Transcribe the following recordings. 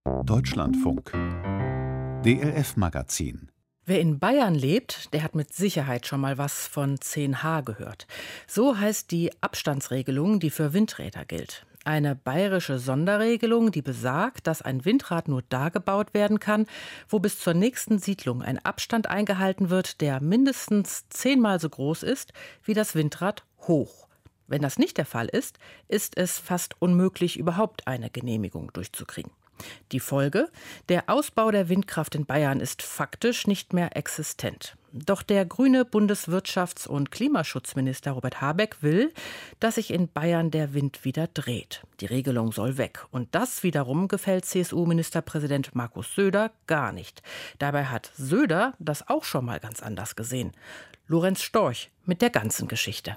Deutschlandfunk. DLF-Magazin. Wer in Bayern lebt, der hat mit Sicherheit schon mal was von 10H gehört. So heißt die Abstandsregelung, die für Windräder gilt. Eine bayerische Sonderregelung, die besagt, dass ein Windrad nur da gebaut werden kann, wo bis zur nächsten Siedlung ein Abstand eingehalten wird, der mindestens 10-mal so groß ist wie das Windrad hoch. Wenn das nicht der Fall ist, ist es fast unmöglich, überhaupt eine Genehmigung durchzukriegen. Die Folge? Der Ausbau der Windkraft in Bayern ist faktisch nicht mehr existent. Doch der grüne Bundeswirtschafts- und Klimaschutzminister Robert Habeck will, dass sich in Bayern der Wind wieder dreht. Die Regelung soll weg. Und das wiederum gefällt CSU-Ministerpräsident Markus Söder gar nicht. Dabei hat Söder das auch schon mal ganz anders gesehen. Lorenz Storch mit der ganzen Geschichte.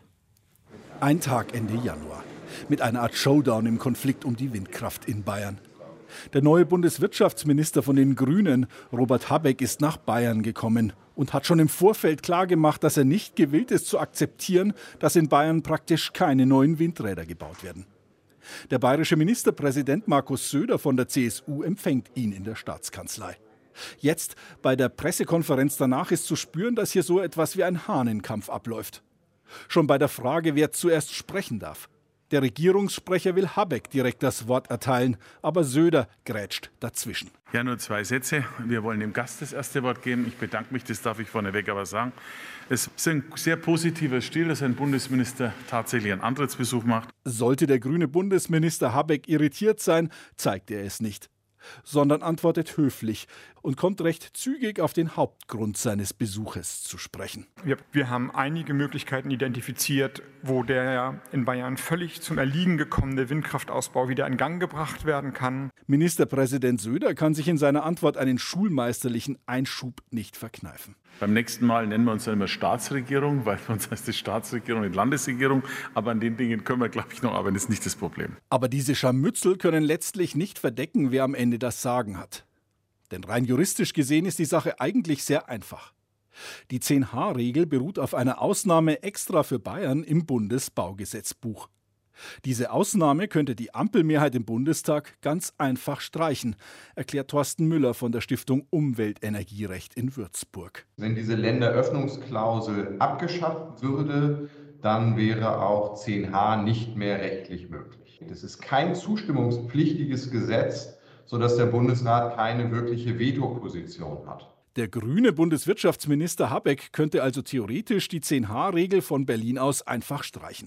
Ein Tag Ende Januar. Mit einer Art Showdown im Konflikt um die Windkraft in Bayern. Der neue Bundeswirtschaftsminister von den Grünen, Robert Habeck, ist nach Bayern gekommen und hat schon im Vorfeld klargemacht, dass er nicht gewillt ist zu akzeptieren, dass in Bayern praktisch keine neuen Windräder gebaut werden. Der bayerische Ministerpräsident Markus Söder von der CSU empfängt ihn in der Staatskanzlei. Jetzt, bei der Pressekonferenz danach, ist zu spüren, dass hier so etwas wie ein Hahnenkampf abläuft. Schon bei der Frage, wer zuerst sprechen darf. Der Regierungssprecher will Habeck direkt das Wort erteilen, aber Söder grätscht dazwischen. Ja, nur 2 Sätze. Wir wollen dem Gast das erste Wort geben. Ich bedanke mich, das darf ich vorneweg aber sagen. Es ist ein sehr positiver Stil, dass ein Bundesminister tatsächlich einen Antrittsbesuch macht. Sollte der grüne Bundesminister Habeck irritiert sein, zeigt er es nicht, sondern antwortet höflich und kommt recht zügig auf den Hauptgrund seines Besuches zu sprechen. Wir haben einige Möglichkeiten identifiziert, wo der in Bayern völlig zum Erliegen gekommene Windkraftausbau wieder in Gang gebracht werden kann. Ministerpräsident Söder kann sich in seiner Antwort einen schulmeisterlichen Einschub nicht verkneifen. Beim nächsten Mal nennen wir uns dann immer Staatsregierung, weil bei uns heißt es Staatsregierung und Landesregierung. Aber an den Dingen können wir, glaube ich, noch arbeiten. Das ist nicht das Problem. Aber diese Scharmützel können letztlich nicht verdecken, wer am Ende das Sagen hat. Denn rein juristisch gesehen ist die Sache eigentlich sehr einfach. Die 10H-Regel beruht auf einer Ausnahme extra für Bayern im Bundesbaugesetzbuch. Diese Ausnahme könnte die Ampelmehrheit im Bundestag ganz einfach streichen, erklärt Thorsten Müller von der Stiftung Umweltenergierecht in Würzburg. Wenn diese Länderöffnungsklausel abgeschafft würde, dann wäre auch 10H nicht mehr rechtlich möglich. Das ist kein zustimmungspflichtiges Gesetz, sodass der Bundesrat keine wirkliche Vetoposition hat. Der grüne Bundeswirtschaftsminister Habeck könnte also theoretisch die 10H-Regel von Berlin aus einfach streichen.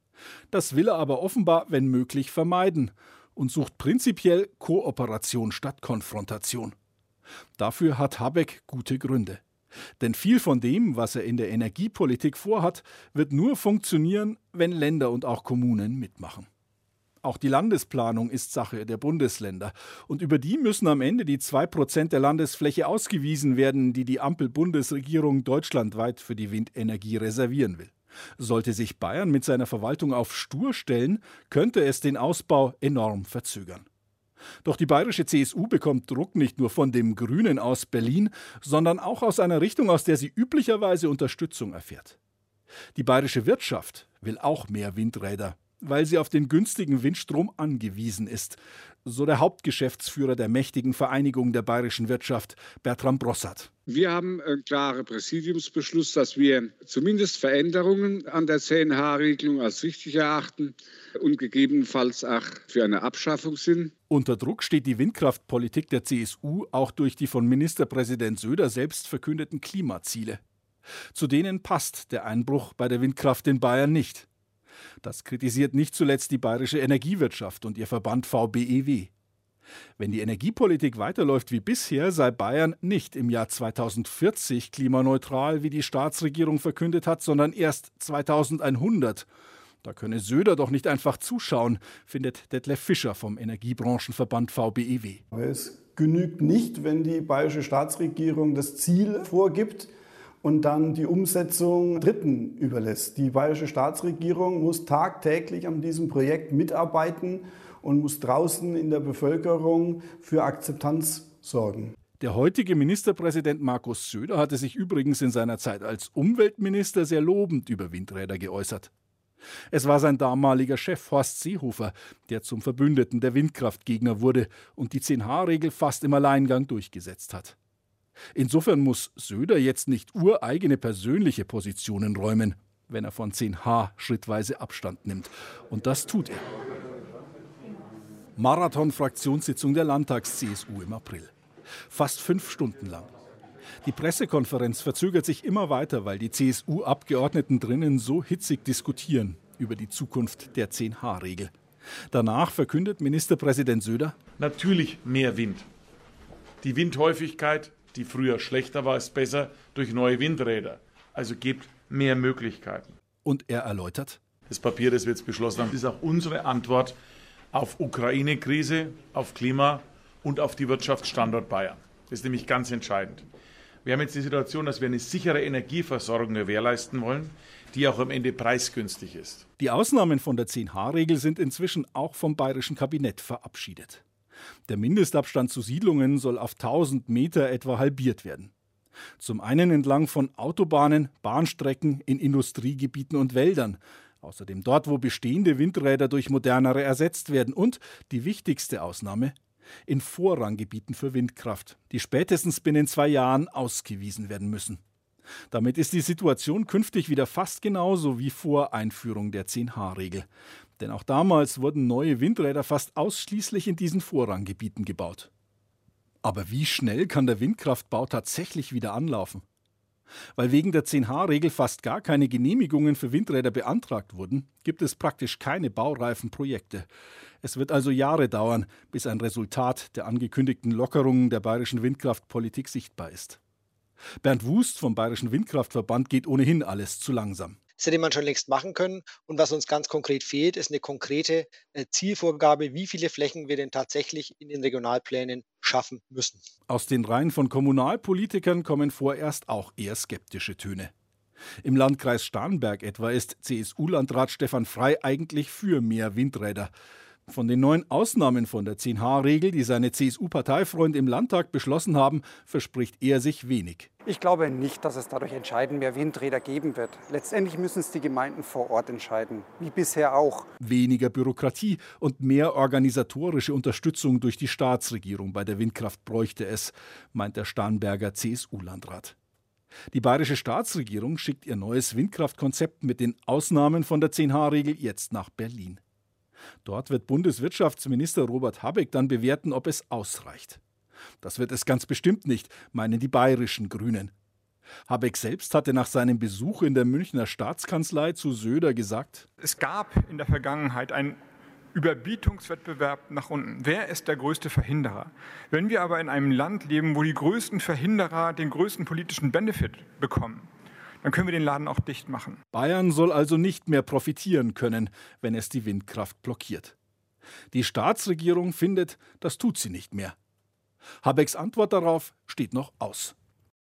Das will er aber offenbar, wenn möglich, vermeiden und sucht prinzipiell Kooperation statt Konfrontation. Dafür hat Habeck gute Gründe. Denn viel von dem, was er in der Energiepolitik vorhat, wird nur funktionieren, wenn Länder und auch Kommunen mitmachen. Auch die Landesplanung ist Sache der Bundesländer. Und über die müssen am Ende die 2% der Landesfläche ausgewiesen werden, die die Ampel-Bundesregierung deutschlandweit für die Windenergie reservieren will. Sollte sich Bayern mit seiner Verwaltung auf stur stellen, könnte es den Ausbau enorm verzögern. Doch die bayerische CSU bekommt Druck nicht nur von dem Grünen aus Berlin, sondern auch aus einer Richtung, aus der sie üblicherweise Unterstützung erfährt. Die bayerische Wirtschaft will auch mehr Windräder, weil sie auf den günstigen Windstrom angewiesen ist, so der Hauptgeschäftsführer der mächtigen Vereinigung der bayerischen Wirtschaft, Bertram Brossart. Wir haben einen klaren Präsidiumsbeschluss, dass wir zumindest Veränderungen an der 10H-Regelung als richtig erachten und gegebenenfalls auch für eine Abschaffung sind. Unter Druck steht die Windkraftpolitik der CSU auch durch die von Ministerpräsident Söder selbst verkündeten Klimaziele. Zu denen passt der Einbruch bei der Windkraft in Bayern nicht. Das kritisiert nicht zuletzt die bayerische Energiewirtschaft und ihr Verband VBEW. Wenn die Energiepolitik weiterläuft wie bisher, sei Bayern nicht im Jahr 2040 klimaneutral, wie die Staatsregierung verkündet hat, sondern erst 2100. Da könne Söder doch nicht einfach zuschauen, findet Detlef Fischer vom Energiebranchenverband VBEW. Es genügt nicht, wenn die bayerische Staatsregierung das Ziel vorgibt und dann die Umsetzung Dritten überlässt. Die bayerische Staatsregierung muss tagtäglich an diesem Projekt mitarbeiten und muss draußen in der Bevölkerung für Akzeptanz sorgen. Der heutige Ministerpräsident Markus Söder hatte sich übrigens in seiner Zeit als Umweltminister sehr lobend über Windräder geäußert. Es war sein damaliger Chef Horst Seehofer, der zum Verbündeten der Windkraftgegner wurde und die 10H-Regel fast im Alleingang durchgesetzt hat. Insofern muss Söder jetzt nicht ureigene persönliche Positionen räumen, wenn er von 10H schrittweise Abstand nimmt. Und das tut er. Marathon-Fraktionssitzung der Landtags-CSU im April. Fast 5 Stunden lang. Die Pressekonferenz verzögert sich immer weiter, weil die CSU-Abgeordneten drinnen so hitzig diskutieren über die Zukunft der 10H-Regel. Danach verkündet Ministerpräsident Söder: Natürlich mehr Wind. Die Windhäufigkeit, die früher schlechter war, ist besser durch neue Windräder. Also gibt mehr Möglichkeiten. Und er erläutert: Das Papier, das wir jetzt beschlossen haben, ist auch unsere Antwort auf Ukraine-Krise, auf Klima und auf die Wirtschaftsstandort Bayern. Das ist nämlich ganz entscheidend. Wir haben jetzt die Situation, dass wir eine sichere Energieversorgung gewährleisten wollen, die auch am Ende preisgünstig ist. Die Ausnahmen von der 10H-Regel sind inzwischen auch vom bayerischen Kabinett verabschiedet. Der Mindestabstand zu Siedlungen soll auf 1000 Meter etwa halbiert werden. Zum einen entlang von Autobahnen, Bahnstrecken, in Industriegebieten und Wäldern. Außerdem dort, wo bestehende Windräder durch modernere ersetzt werden. Und die wichtigste Ausnahme: in Vorranggebieten für Windkraft, die spätestens binnen 2 Jahren ausgewiesen werden müssen. Damit ist die Situation künftig wieder fast genauso wie vor Einführung der 10H-Regel. Denn auch damals wurden neue Windräder fast ausschließlich in diesen Vorranggebieten gebaut. Aber wie schnell kann der Windkraftbau tatsächlich wieder anlaufen? Weil wegen der 10H-Regel fast gar keine Genehmigungen für Windräder beantragt wurden, gibt es praktisch keine baureifen Projekte. Es wird also Jahre dauern, bis ein Resultat der angekündigten Lockerungen der bayerischen Windkraftpolitik sichtbar ist. Bernd Wust vom Bayerischen Windkraftverband geht ohnehin alles zu langsam. Das hätte man schon längst machen können. Und was uns ganz konkret fehlt, ist eine konkrete Zielvorgabe, wie viele Flächen wir denn tatsächlich in den Regionalplänen schaffen müssen. Aus den Reihen von Kommunalpolitikern kommen vorerst auch eher skeptische Töne. Im Landkreis Starnberg etwa ist CSU-Landrat Stefan Frey eigentlich für mehr Windräder. Von den 9 Ausnahmen von der 10H-Regel, die seine CSU-Parteifreunde im Landtag beschlossen haben, verspricht er sich wenig. Ich glaube nicht, dass es dadurch entscheidend mehr Windräder geben wird. Letztendlich müssen es die Gemeinden vor Ort entscheiden, wie bisher auch. Weniger Bürokratie und mehr organisatorische Unterstützung durch die Staatsregierung bei der Windkraft bräuchte es, meint der Starnberger CSU-Landrat. Die bayerische Staatsregierung schickt ihr neues Windkraftkonzept mit den Ausnahmen von der 10H-Regel jetzt nach Berlin. Dort wird Bundeswirtschaftsminister Robert Habeck dann bewerten, ob es ausreicht. Das wird es ganz bestimmt nicht, meinen die bayerischen Grünen. Habeck selbst hatte nach seinem Besuch in der Münchner Staatskanzlei zu Söder gesagt: Es gab in der Vergangenheit einen Überbietungswettbewerb nach unten. Wer ist der größte Verhinderer? Wenn wir aber in einem Land leben, wo die größten Verhinderer den größten politischen Benefit bekommen, dann können wir den Laden auch dicht machen. Bayern soll also nicht mehr profitieren können, wenn es die Windkraft blockiert. Die Staatsregierung findet, das tut sie nicht mehr. Habecks Antwort darauf steht noch aus.